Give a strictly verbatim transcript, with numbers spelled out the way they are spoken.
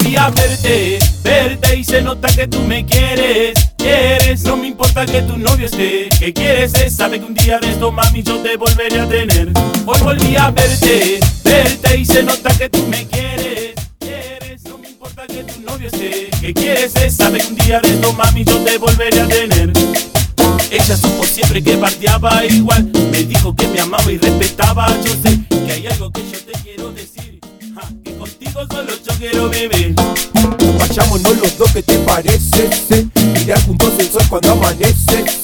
volví a verte, verte y se nota que tú me quieres, quieres. No me importa que tu novio esté, que quieres es, sabe que un día de esto mami yo te volveré a tener. Hoy volví a verte, verte y se nota que tú me quieres, quieres. No me importa que tu novio esté, que quieres es, sabe que un día de esto mami yo te volveré a tener. Ella supo siempre que bardeaba igual, me dijo que me amaba y respetaba. Yo sé que hay algo que yo te quiero decir, ja, que contigo solo yo quiero vivir. Vayámonos los dos, ¿qué te parece? Sí, mirar juntos el sol cuando amanece.